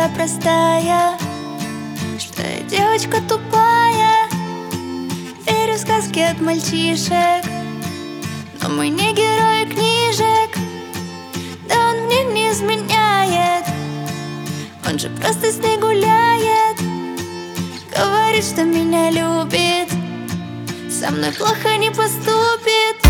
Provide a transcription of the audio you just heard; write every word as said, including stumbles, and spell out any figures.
такая простая, что я девочка тупая. Верю в сказки от мальчишек, но мы не герои книжек. Да он мне не изменяет, он же просто с ней гуляет. Говорит, что меня любит, со мной плохо не поступит.